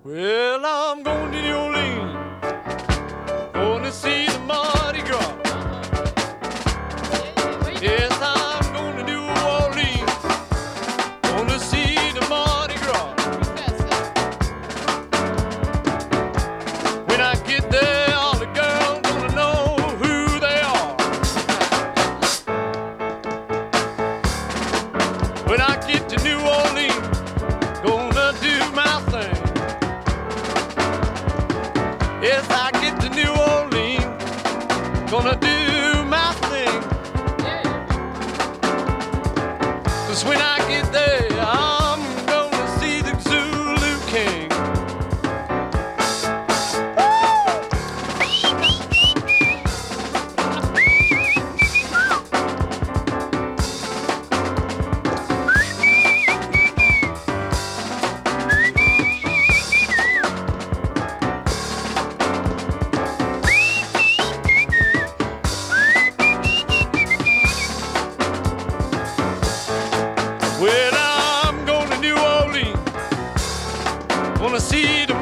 Well, I'm going to New Orleans, going to see the Mardi Gras. Yes, I'm going to New Orleans, going to see the Mardi Gras. When I get there, all the girls gonna know who they are. When I get to New Orleans, gonna do my thing. Yes, I get to New Orleans, gonna do my thing. 'Cause when I get there, I'm gonna see the Zulu King. Well, I'm going to New Orleans, gonna see the